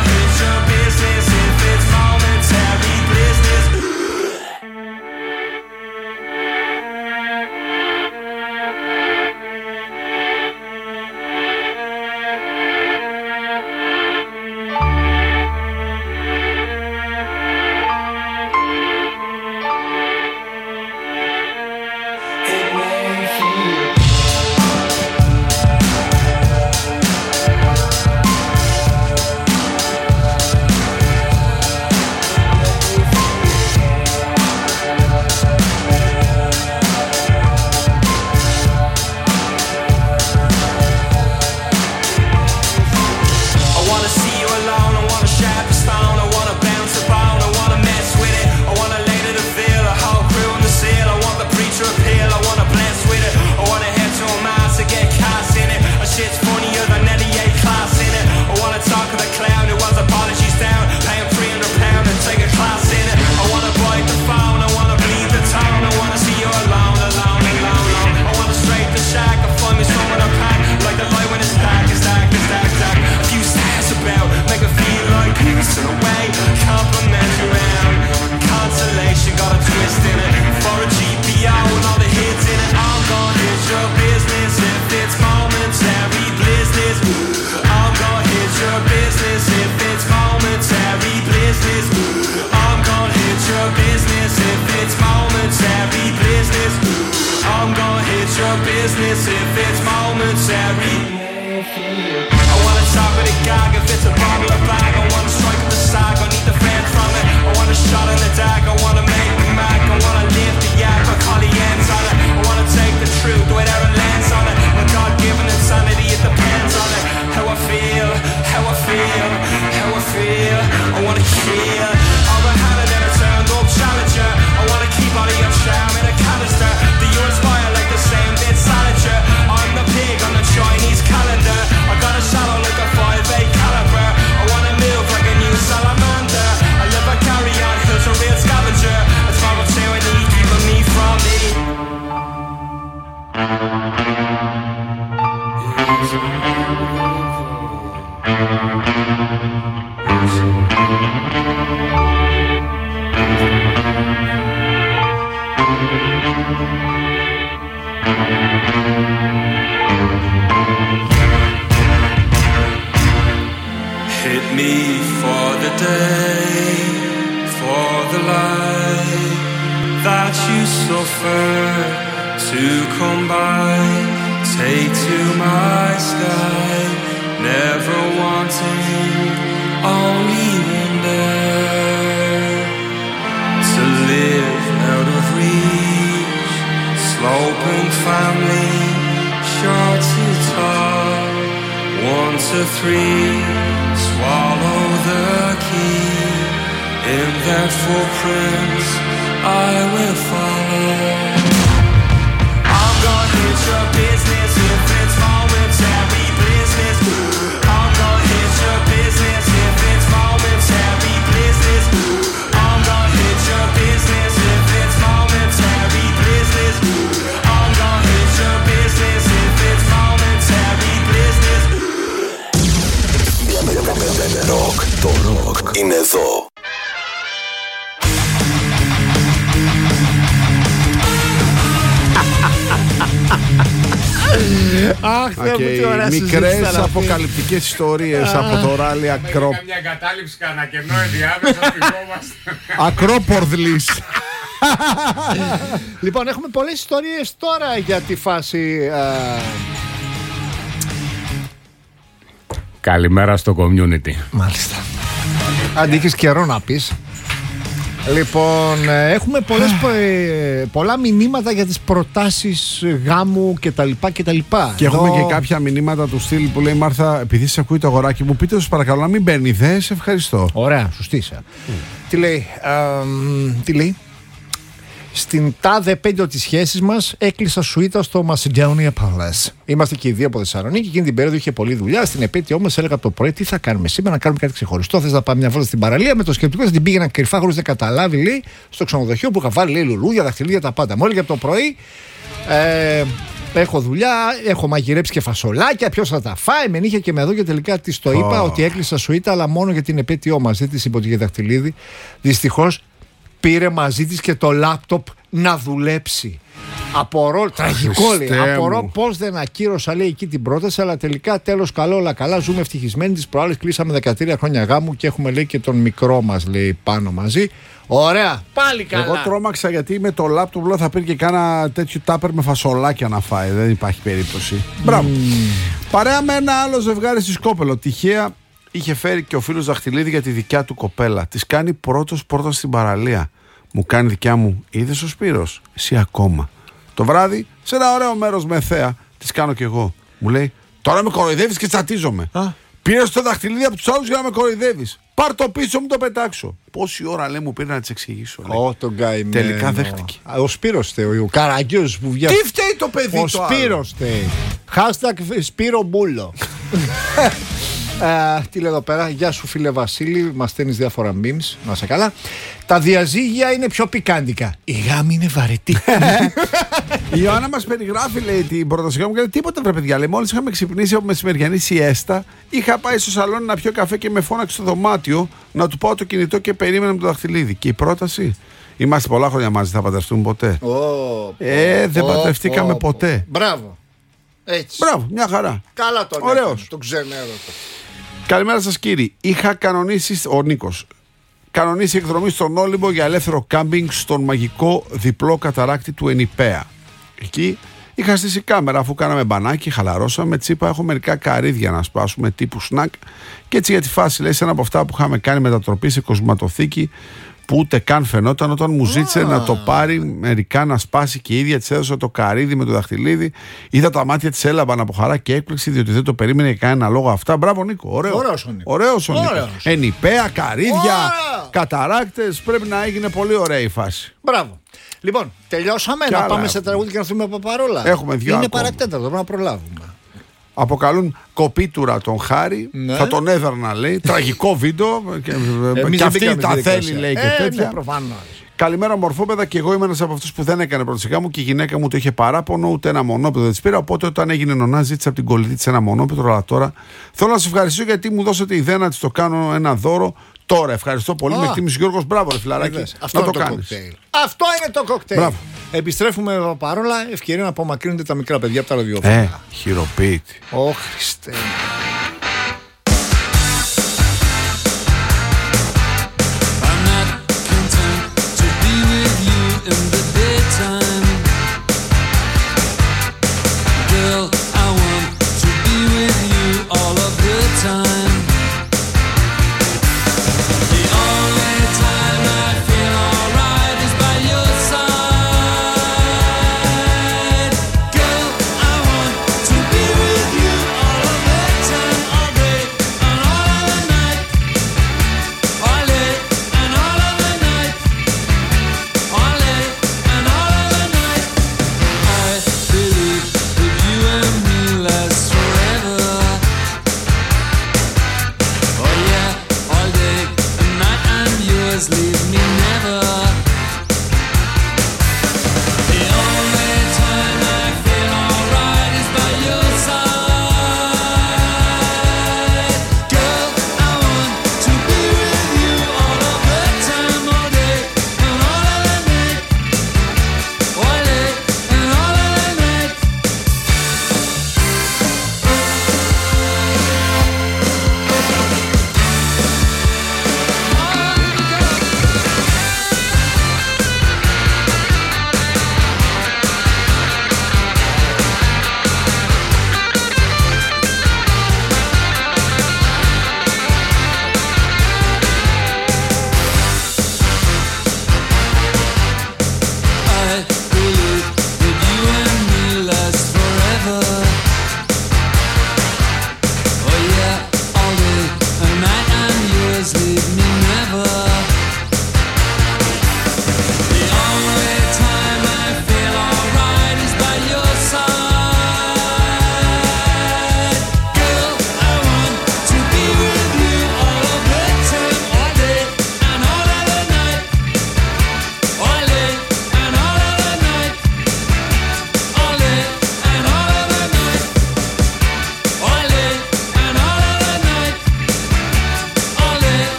Το ροκ είναι εδώ. Αχ, okay. Μικρές αποκαλυπτικές ιστορίες από το ράλι Ακρό... Καμιά κατάληψη, κανένα κενό ενδιάμεσα. Ακρόπορδλης. Λοιπόν, έχουμε πολλές ιστορίες τώρα για τη φάση. Α... Καλημέρα στο community. Μάλιστα. Αν είχες καιρό να πεις. Λοιπόν, έχουμε πολλές, πολλά μηνύματα για τις προτάσεις γάμου κτλ. κτλ. Και Εδώ... έχουμε και κάποια μηνύματα του στυλ που λέει Μάρθα, επειδή σε ακούει το αγοράκι μου, πείτε σας παρακαλώ να μην μπαίνει ιδέες, ευχαριστώ. Ωραία, σωστή είσαι. Mm. Τι λέει, α, τι λέει. Στην τάδε πέντε της σχέσης μας έκλεισα σουίτα στο Macedonia Palace. Είμαστε και οι δύο από Θεσσαλονίκη. Εκείνη την περίοδο είχε πολλή δουλειά. Στην επέτειο όμως έλεγα από το πρωί: τι θα κάνουμε σήμερα, να κάνουμε κάτι ξεχωριστό. Θες να πάμε μια βόλτα στην παραλία? Με το σκεπτικό θα την πήγαινα κρυφά χωρίς να καταλάβει, λέει, στο ξενοδοχείο που είχα βάλει, λέει, λουλούδια, δαχτυλίδια, τα πάντα. Μου έλεγε από το πρωί: ε, έχω δουλειά, έχω μαγειρέψει και φασολάκια. Ποιος θα τα φάει? Με νύχια και με εδώ και τελικά της το είπα oh. ότι έκλεισα σουίτα, αλλά μόνο για την επέτειό μας. Δεν της είπε ότι είχε δαχτυλίδι. Δυστυχώς πήρε μαζί της και το λάπτοπ να δουλέψει. Απορώ, τραγικό λέει. Απορώ πώς δεν ακύρωσα, λέει, εκεί την πρόταση, αλλά τελικά τέλος καλό, όλα καλά. Ζούμε ευτυχισμένοι. Τις προάλλες κλείσαμε δεκατρία χρόνια γάμου και έχουμε, λέει, και τον μικρό μας, λέει, πάνω μαζί. Ωραία, πάλι καλά. Εγώ τρόμαξα γιατί με το λάπτοπ λέω θα πήρε και κάνα τέτοιο τάπερ με φασολάκια να φάει. Δεν υπάρχει περίπτωση. Mm. Μπράβο. Παρέα με ένα άλλο ζευγάρι στη Σκόπελο. Τυχαία είχε φέρει και ο φίλος δαχτυλίδι για τη δικιά του κοπέλα. Της κάνει πρώτος πρώτα στην παραλία. Μου κάνει δικιά μου, είδες ο Σπύρος? Εσύ ακόμα. Το βράδυ, σε ένα ωραίο μέρος με θέα, της κάνω κι εγώ. Μου λέει, τώρα με κοροϊδεύεις και τσατίζομαι. Πήρες το δαχτυλίδι από τους άλλους για να με κοροϊδεύεις. Πάρ' το πίσω μου, το πετάξω. Πόση ώρα, λέει, μου πήρε να της εξηγήσω. Ω, τον καημένο. Τελικά δέχτηκε. Ο Σπύρος φταίει, ο Καραγκιός που βγαίνει. Τι φταίει το παιδί? Ο Σπύρος φταίει. Hashtag Σπύρο Μπούλο. Uh, τι λέει εδώ πέρα, γεια σου φίλε Βασίλη, μας στέλνεις διάφορα memes, να σε καλά. Τα διαζύγια είναι πιο πικάντικα. Η γάμη είναι βαρετή. Η Ιωάννα μας περιγράφει, λέει, την πρόταση μου και λέει τίποτα βρε παιδιά. Λέει, μόλις είχαμε ξυπνήσει από μεσημεριανή σιέστα, είχα πάει στο σαλόνι να πιω καφέ και με φώναξε στο δωμάτιο να του πάω το κινητό και περίμενα με το δαχτυλίδι. Και η πρόταση, είμαστε πολλά χρόνια μαζί, θα παντρευτούμε ποτέ? Oh, ε, δεν oh, παντρευτήκαμε oh, ποτέ. Μπράβο. Έτσι. Μπράβο, μια χαρά. Καλά τον Ωραίος. Τον ξενέρωτο. Καλημέρα σας κύριοι. Είχα κανονίσει, ο Νίκος, κανονίσει εκδρομή στον Όλυμπο για ελεύθερο κάμπινγκ στον μαγικό διπλό καταράκτη του Ενιπέα. Εκεί είχα στήσει κάμερα αφού κάναμε μπανάκι, χαλαρώσαμε. Τσίπα, έχω μερικά καρύδια να σπάσουμε τύπου σνακ. Και έτσι για τη φάση, λέει, σε ένα από αυτά που είχαμε κάνει μετατροπή σε κοσματοθήκη που ούτε καν φαινόταν, όταν μου ζήτησε ah. να το πάρει μερικά να σπάσει και η ίδια της έδωσα το καρύδι με το δαχτυλίδι. Είδα τα μάτια της έλαβαν από χαρά και έκπληξη, διότι δεν το περίμενε για κανένα λόγο αυτά. Μπράβο Νίκο, ωραίο. Ωραίος ο Νίκο. Ενιπέα, καρύδια, oh. καταράκτες. Πρέπει να έγινε πολύ ωραία η φάση. Μπράβο. Λοιπόν, τελειώσαμε. Και να πάμε έχουμε. σε τραγούδι και να έρθουμε από παρόλα. Έχουμε δυο. Είναι παρακτέταρτο, πρέπει να προλάβουμε. Αποκαλούν κοπίτουρα τον Χάρη, ναι. θα τον έδερνα, λέει. Τραγικό βίντεο. Και, και αυτή τα θέλει, λέει, και ε, τέτοια. Ναι, καλημέρα, μορφόπεδα. Και εγώ είμαι ένας από αυτούς που δεν έκανε πρώτη μου και η γυναίκα μου το είχε παράπονο, ούτε ένα μονόπεδο δεν της πήρα. Οπότε όταν έγινε νονά, ζήτησα από την κολλητή της ένα μονόπεδο. Αλλά τώρα θέλω να σας ευχαριστήσω γιατί μου δώσατε ιδέα να της το κάνω ένα δώρο. Τώρα ευχαριστώ πολύ. Oh. Με εκτίμηση Γιώργος, μπράβο, ρε φιλαράκι. Αυτό να το, το κάνεις. Αυτό είναι το κοκτέιλ. Μπράβο. Επιστρέφουμε παρόλα, ευκαιρία να απομακρύνονται τα μικρά παιδιά από τα ραδιόφωνα. Ε, χειροποίητη. Ω Χριστέ. Girl, I want to be with you all of the time.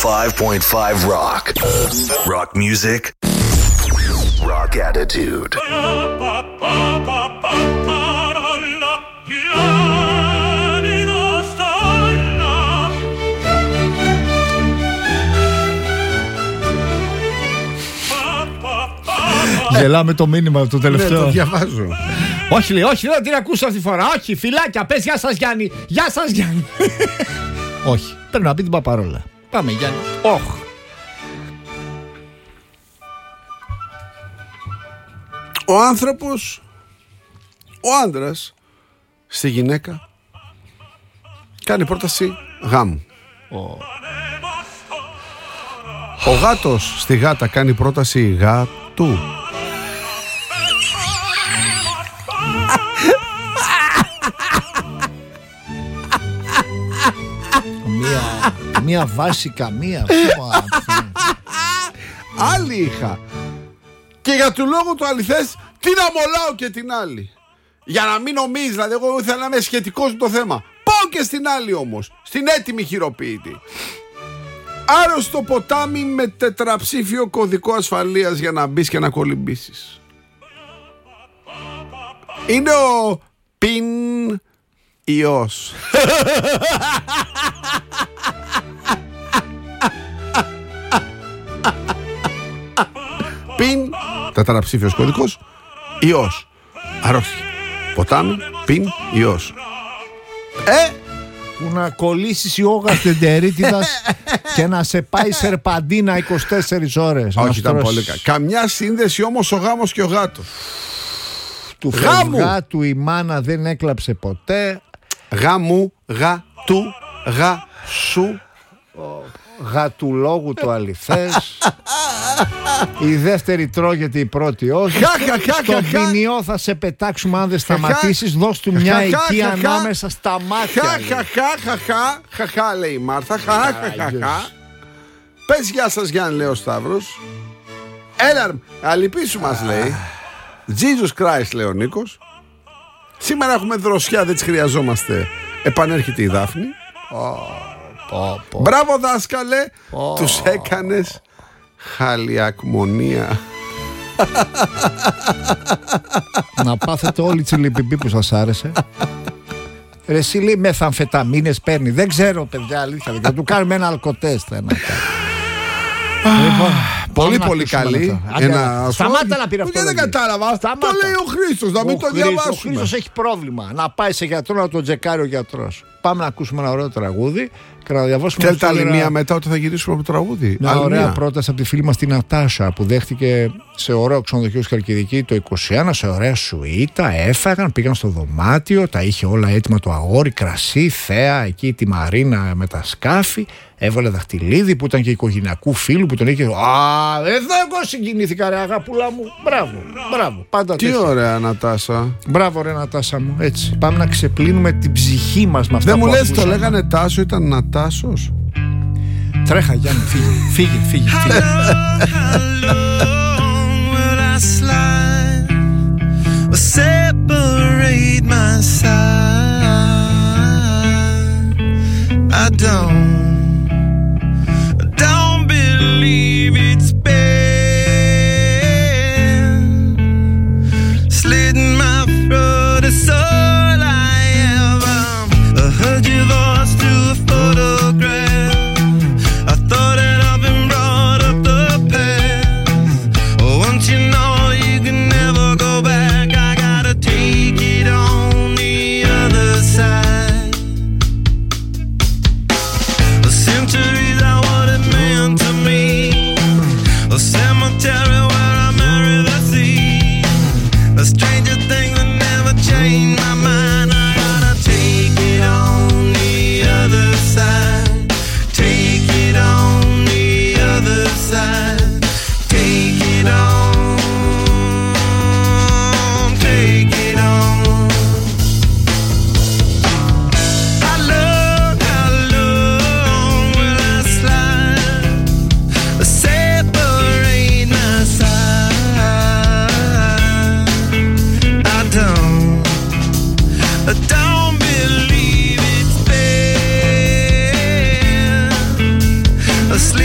five point five Rock. Rock music. Rock attitude. Γελάμε το μήνυμα το τελευταίο. Ναι, το διαβάζω. Όχι, λέει, όχι, δεν την ακούσω αυτή τη φορά. Όχι, φιλάκια, πες γεια σας Γιάννη. Γεια σας Γιάννη. Όχι, πρέπει να πει την παπαρόλα. Πάμε Γιάννη. Όχ. Ο άνθρωπος, ο άντρας, στη γυναίκα κάνει πρόταση γάμου. Oh. Ο γάτος στη γάτα κάνει πρόταση γάτου. Μία, μία βάση καμία. Άλλη είχα. Και για του λόγου του αληθές την αμολάω και την άλλη. Για να μην νομίζεις, δηλαδή εγώ ήθελα να είμαι σχετικός με το θέμα. Πάω και στην άλλη όμως, στην έτοιμη χειροποίητη. Άρρωστο ποτάμι με τετραψήφιο κωδικό ασφαλείας για να μπεις και να κολυμπήσεις. Είναι ο πιν ιός. Πιν, τετραψήφιος κωδικός, ιός. Αρρώστια. Ποτάμι, πιν, ιός. Ε! Που να κολλήσεις ιόγα στην τερίτιδας και να σε πάει σερπαντίνα είκοσι τέσσερις ώρες. Όχι, ήταν πολύ καλά. Καμιά σύνδεση όμως ο γάμος και ο γάτος. Του φευγάτου η μάνα δεν έκλαψε ποτέ. Γάμου, γατού, γασου. Γατουλόγου το αληθές. Η δεύτερη τρώγεται, η πρώτη όχι. Στο ποινιό θα σε πετάξουμε αν δεν σταματήσεις. Δώσ' του μια εκεί ανάμεσα στα μάτια. Χαχαχαχαχαχα λέει η Μάρθα. Χαχαχαχαχα. Πες γεια σας Γιάννη, λέει ο Σταύρος. Έλα αλυπήσου μας, λέει. Jesus Christ, λέει ο Νίκος. Σήμερα έχουμε δροσιά, δεν τις χρειαζόμαστε. Επανέρχεται η Δάφνη. Oh, oh. Μπράβο δάσκαλε, oh. Τους έκανες χαλιακμονία. Να πάθετε όλοι τσιλιπιπί που σας άρεσε. Ρε εσύ λέει μεθαμφεταμίνες παίρνει. Δεν ξέρω παιδιά, αλήθεια. Θα του κάνουμε ένα αλκοτέστ. Λοιπόν, πολύ πολύ καλή. Ένα... Σταμάτα να πήρε αυτό. Δεν κατάλαβα. Το λέει ο Χρήστος, να μην το διαβάσουμε. Ο Χρήστος έχει πρόβλημα. Να πάει σε γιατρό να τον τσεκάρει ο γιατρός. Πάμε να ακούσουμε ένα ωραίο τραγούδι και να διαβάσουμε. Θέλετε άλλη μία μετά όταν θα γυρίσουμε από το τραγούδι. Μια ωραία μία. Πρόταση από τη φίλη μας την Νατάσα που δέχτηκε σε ωραίο ξενοδοχείο στη Χαλκιδική το είκοσι ένα, σε ωραία σουίτα. Έφαγαν, πήγαν στο δωμάτιο, τα είχε όλα έτοιμα το αγόρι, κρασί, θέα, εκεί τη Μαρίνα με τα σκάφη. Έβαλε δαχτυλίδι που ήταν και οικογενειακού φίλου που τον είχε. Α, εδώ εγώ συγκινήθηκα, ρε αγάπουλα μου. Μπράβο, μπράβο. Πάντα τι τέτοια. Ωραία, Νατάσα. Μπράβο, ρε Νατάσα μου. Έτσι. Πάμε να ξεπλύνουμε την ψυχή μας με αυτά. Δεν που μου λες, ακούσαμε. το λέγανε Τάσο, ήταν Νατάσος. Τρέχα, Γιάννη, φύγε, φύγε, φύγε. φύγε. I don't, don't believe it's been slitting my throat, it's all I ever. I heard your voice through a photograph. I thought that I've been brought up the past. Once you know you can never go back, I gotta take it on the other side. Centuries are what it meant to me. A cemetery where I marry the sea. A stranger thing that never changed my mind. I gotta take it on the other side. Take it on the other side. Take it on. Take it on. I don't believe it's been asleep.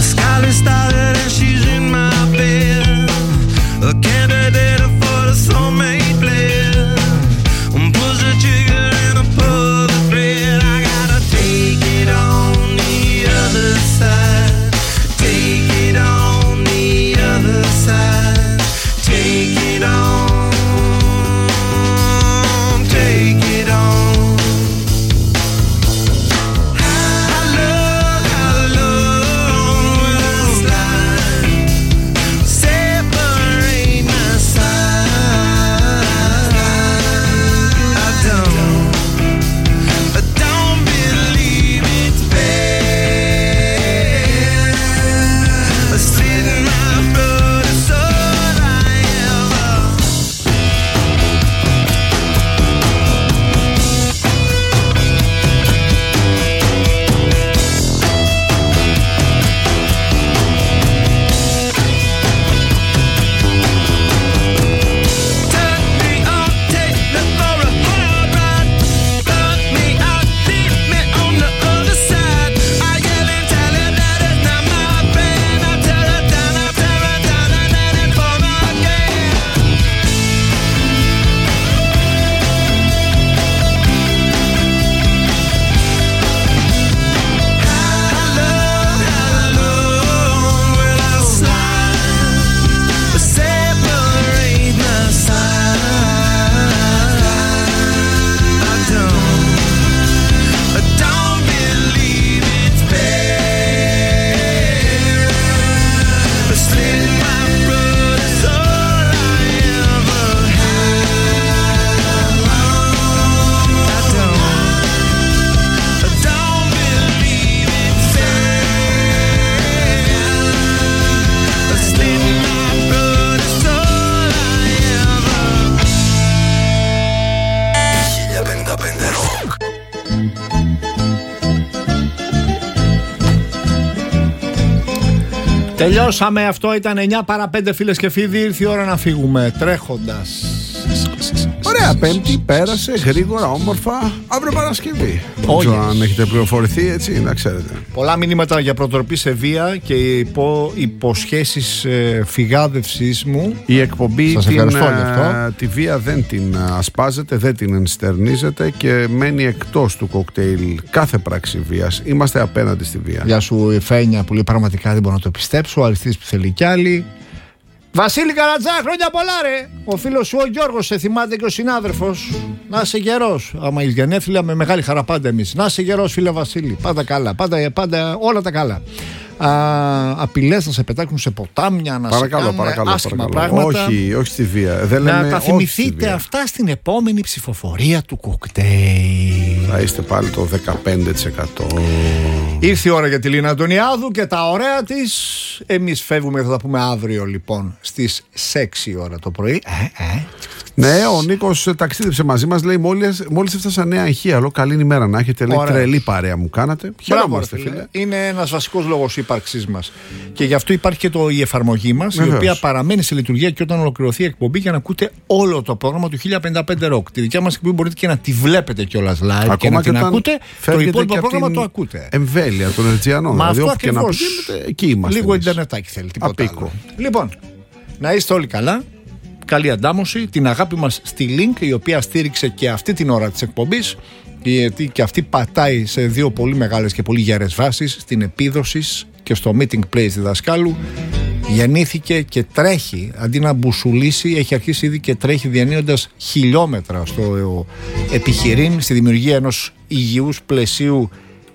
skyline started and she's in my bed. A candidate for the soulmate blend. Push the trigger and I pull the thread. I gotta take it on the other side. Take it on the other side. Take it on. Take it on. I love, I love when I slide. Separate my side. I don't, I don't believe it's bad. I slit my throat, it's all I ever. Turn me on, take me for a hard ride. Fuck me out, leave me on the other side. I yell and tell her that it's not my friend. I tear her down, I tear her down, and then it's for again. I love, I love when I slide. Separate my side. I don't, I don't believe it's bad. I slit my throat, it's all I ever had. I don't, I don't believe it's bad. I slit my throat, it's all I ever. χίλια πενήντα πέντε Rock. Τελειώσαμε, αυτό ήταν εννιά παρά πέντε φίλες και φίλοι. Ήρθε η ώρα να φύγουμε τρέχοντας. Ωραία, Πέμπτη πέρασε γρήγορα, όμορφα. Αύριο Παρασκευή. Δεν Oh, ξέρω yes. αν έχετε πληροφορηθεί, έτσι, να ξέρετε. Πολλά μηνύματα για προτροπή σε βία και υπο, υποσχέσεις ε, φυγάδευσης μου. Η εκπομπή Σας την, ευχαριστώ γι' αυτό. ε, τη βία δεν την ε, ασπάζεται, δεν την ενστερνίζεται και μένει εκτός του κοκτέιλ κάθε πράξη βίας. Είμαστε απέναντι στη βία. Γεια σου η Φένια που λέει πραγματικά δεν μπορώ να το πιστέψω. Ο Αριστής που θέλει κι άλλη. Βασίλη Καρατζά, χρόνια πολλά ρε. Ο φίλος σου ο Γιώργος σε θυμάται και ο συνάδελφος. Να είσαι γερός. Άμα είσαι γενέθλια με μεγάλη χαρά πάντα εμείς. Να είσαι γερός φίλε Βασίλη. Πάντα καλά. Πάντα, πάντα όλα τα καλά. Απειλές να σε πετάξουν σε ποτάμια, να Παρακαλώ, σε κάνουν παρακαλώ, άσχημα παρακαλώ. πράγματα. Όχι, όχι στη βία. Δεν να λέμε τα όχι στη θυμηθείτε βία. αυτά στην επόμενη ψηφοφορία του κοκτέιλ. Θα είστε πάλι το δεκαπέντε τοις εκατό. Ήρθε η ώρα για τη Λίνα Αντωνιάδου και τα ωραία της. Εμείς φεύγουμε, θα τα πούμε αύριο λοιπόν στις έξι ώρα το πρωί. Ε, ε. Ναι, ο Νίκος ταξίδεψε μαζί μας. Λέει: Μόλις, μόλις έφτασα Νέα Ηχεία. Λέω: καλή ημέρα να έχετε. Λέει: Ωραία. τρελή παρέα μου κάνατε. Χαιρόμαστε, Μπράβο, φίλε. Είναι ένας βασικός λόγος ύπαρξής μας. Και γι' αυτό υπάρχει και το, η εφαρμογή μας, η Βεβαίως. οποία παραμένει σε λειτουργία και όταν ολοκληρωθεί η εκπομπή για να ακούτε όλο το πρόγραμμα του χίλια πενήντα πέντε Rock. Τη δικιά μας εκπομπή μπορείτε και να τη βλέπετε κιόλας live. Ακόμα και να την όταν ακούτε. Το φεύγετε υπόλοιπο και απ' πρόγραμμα την το ακούτε. εμβέλεια των Ερτζιανών. Μα Δηλαδή, αυτό όπου και να ακριβώς. πηγαίνετε, εκεί είμαστε. Λίγο εμείς. ιντερνετάκι θέλει. Τίποτα Απίκο. άλλο. Λοιπόν, να είστε όλοι καλά. Καλή αντάμωση. Την αγάπη μας στη Link, η οποία στήριξε και αυτή την ώρα της εκπομπής. Γιατί και αυτή πατάει σε δύο πολύ μεγάλες και πολύ γερές βάσεις, στην επίδοση και στο meeting place διδασκάλου. Γεννήθηκε και τρέχει, αντί να μπουσουλήσει, έχει αρχίσει ήδη και τρέχει διανύοντας χιλιόμετρα στο επιχειρήν, στη δημιουργία ενός υγιούς πλαισίου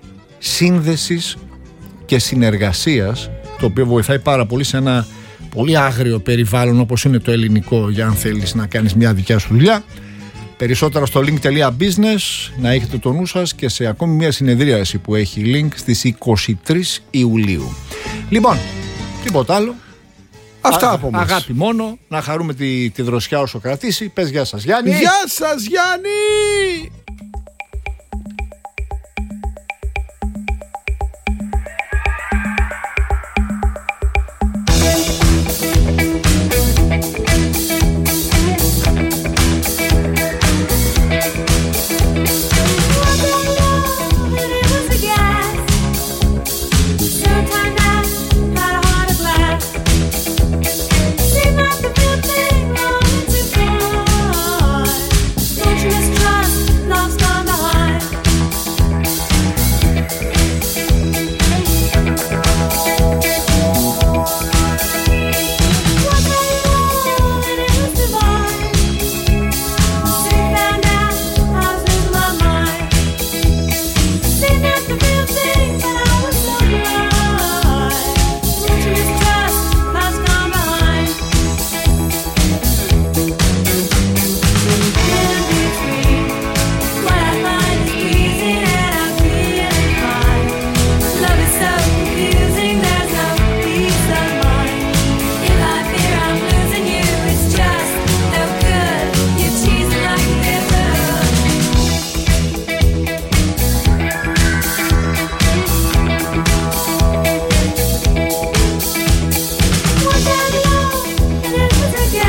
σύνδεσης και συνεργασίας, το οποίο βοηθάει πάρα πολύ σε ένα πολύ άγριο περιβάλλον όπως είναι το ελληνικό, για αν θέλεις να κάνεις μια δικιά σου δουλειά. Περισσότερα στο link τελεία business, να έχετε το νου σας και σε ακόμη μια συνεδρίαση που έχει link στις είκοσι τρεις Ιουλίου. Λοιπόν, τίποτα άλλο. Αυτά Α, από μας. αγάπη μόνο, να χαρούμε τη, τη δροσιά όσο κρατήσει. Πες γεια σας Γιάννη. Γεια σας Γιάννη!